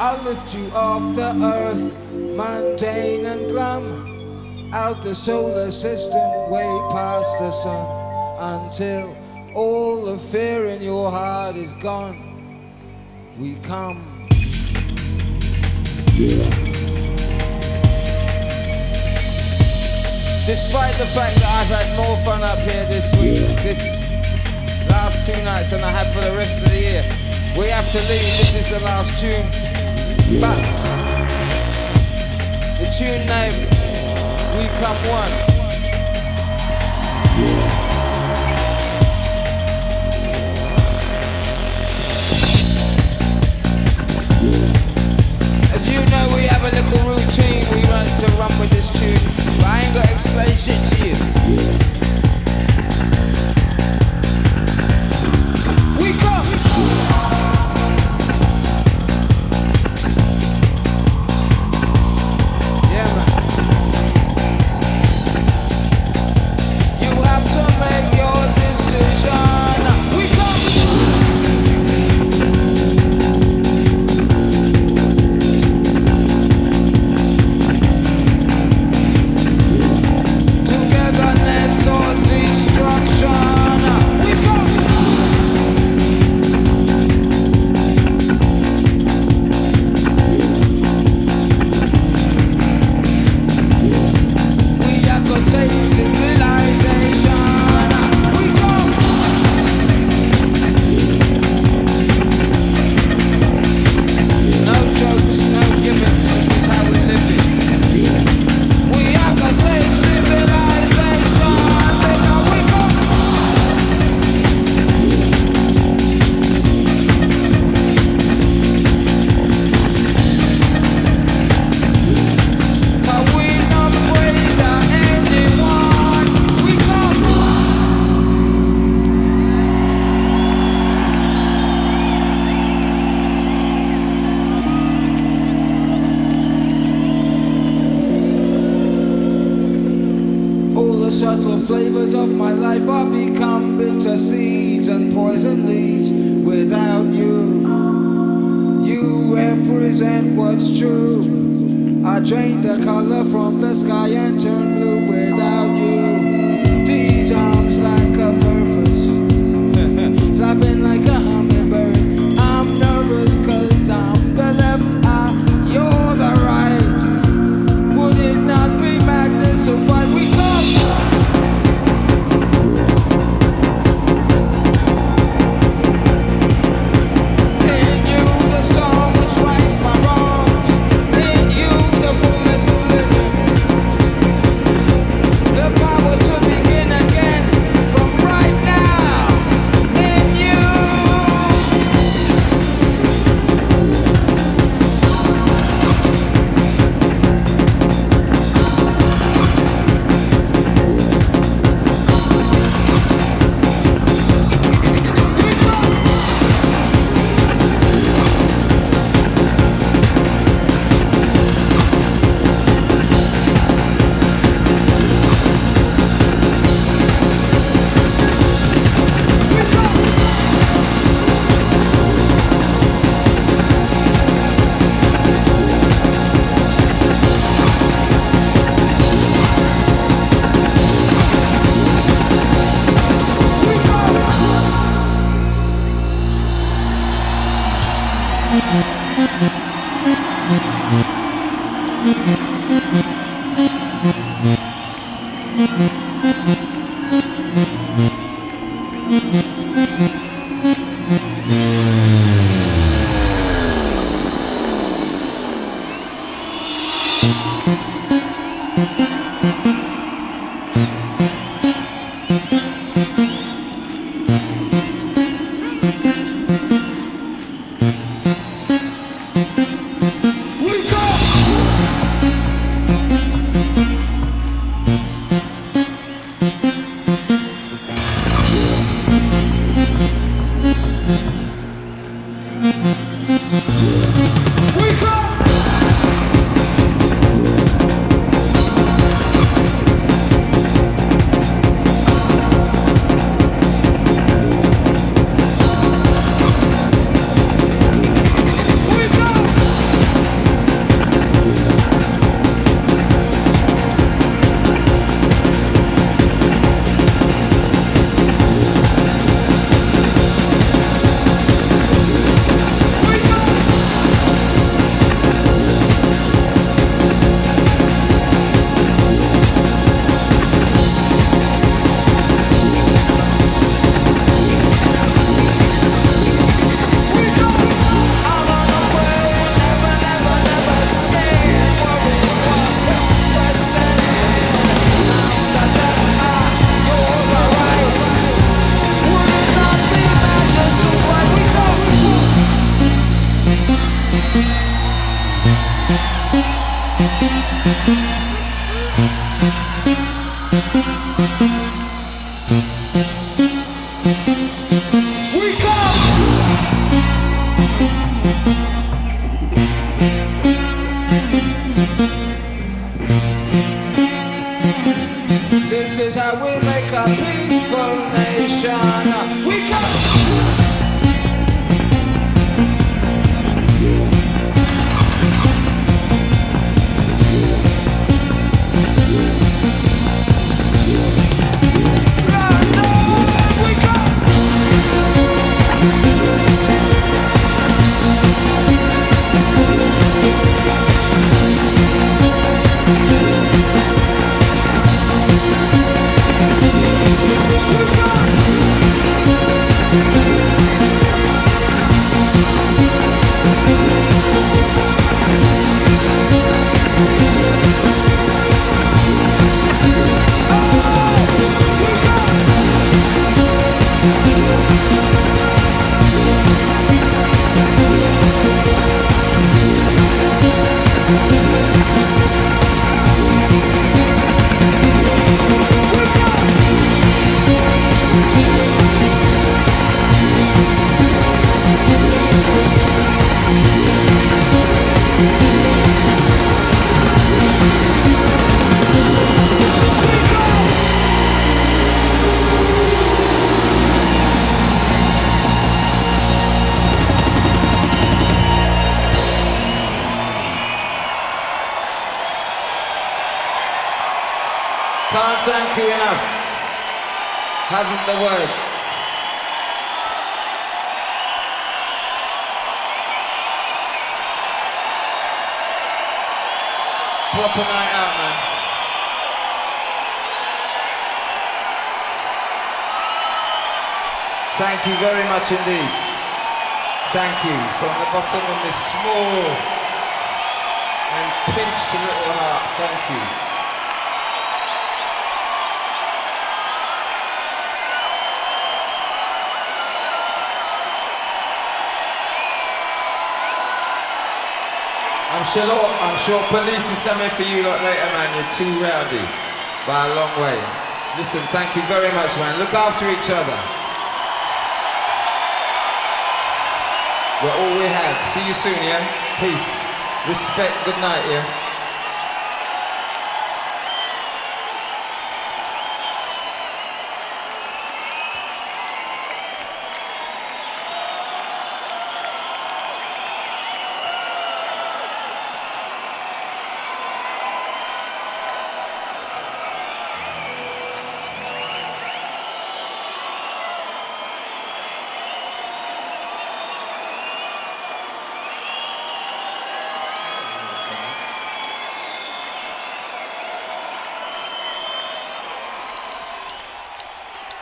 I'll lift you off the earth, mundane and glum, out the solar system, way past the sun, until all the fear in your heart is gone. We come. Despite the fact that I've had more fun up here this week, this last 2 nights than I had for the rest of the year, we have to leave. This is the last tune. But the tune name, We Come One. As you know, we have a little routine we like to run with this tune, but I ain't gotta explain shit to you. We come! Subtle flavors of my life are become bitter seeds and poison leaves without you. You represent what's true. I drain the color from the sky and turn blue without you. These arms lack a purpose, flapping like a hummingbird. I'm nervous cause I'm the left eye, you're the right. Would it not be madness to fight? We come! The power to begin again. is how we make a peaceful nation. We come. Can't thank you enough. Haven't the words. Proper night out, man. Thank you very much indeed. Thank you from the bottom of this small and pinched little heart. Thank you. I'm sure police is coming for you lot later, man. You're too rowdy by a long way. Listen, thank you very much, man. Look after each other. We're all we have. See you soon, yeah? Peace. Respect. Good night, yeah?